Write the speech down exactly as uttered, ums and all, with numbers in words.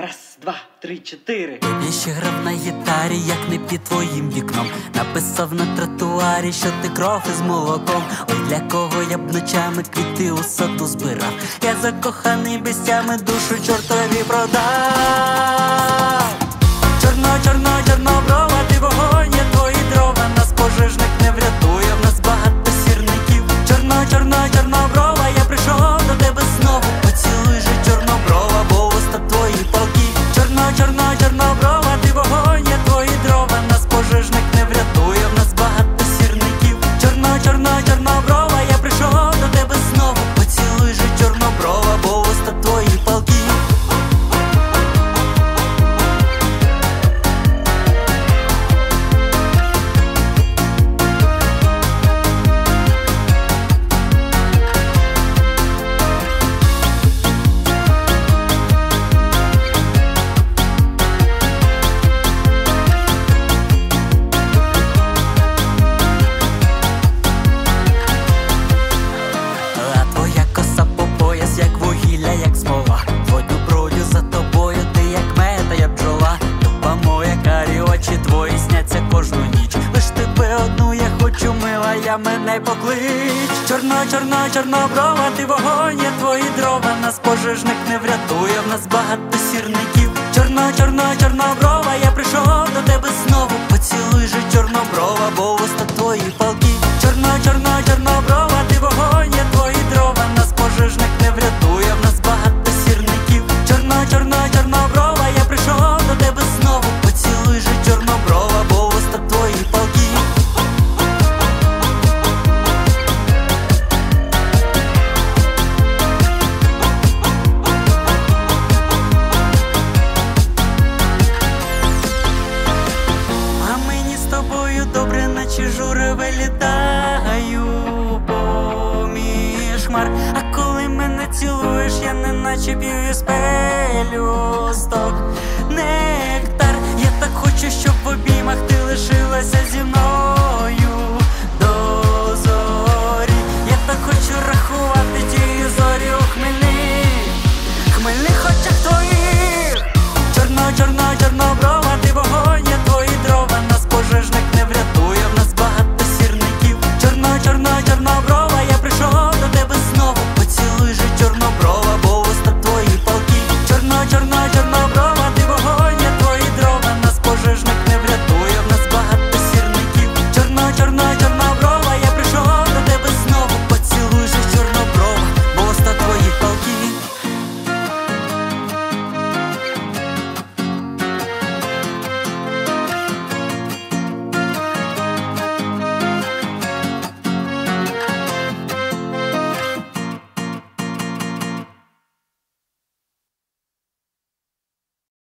Раз, два, три, чотири. Я ще грав на гітарі, як не під твоїм вікном. Написав на тротуарі, що ти кров із молоком. Ой, для кого я б ночами квіти у саду збирав. Я закоханий без тями, душу чортові продав. Чорно, чорно, чорноброва, ти вогонь, я твої дрова. Нас пожежник не врятує, в нас багато сірників. Чорно, чорно, чорноброва, я прийшов до тебе знову. Поцілуй же, чорноброва, бо уста твої палки. Чорно, чорно, чорноброва, ти вогонь, я твої дрова. Нас пожежник не врятує, в нас багато сірників. Чорно, чорно, чорноброва, я прийшов до тебе знову. Поцілуй же, чорноброва, бо уста твої палки. Як вугілля, як смола, водю бродю за тобою, ти як мета, я бджола. Дуба моя, карі очі твої сняться кожну ніч. Лиш тебе одну я хочу, мила, я мене поклич. Чорно, чорно, чорноброва, ти вогонь, я твої дрова. Нас пожежник не врятує, в нас багато сірників. Чорно, чорно, чорноброва, я прийшов до тебе знову. Поцілуй же, чорноброва, бо уста твої палки. Чорно, чорно, чорноброва, ти вогонь, я твої дрова. Нас пожежник не врятує, в нас багато сірників. Чорно, чорно, чорноброва, я прийшов до тебе знову. Поцілуй же, чорноброва, бо уста твої палки. А мені з тобою добре, наче журавель літаю поміж хмар. А коли мене цілуєш, я не наче п'ю із пелюсток нектар. Я так хочу, щоб в обіймах ти лишилася зі мною.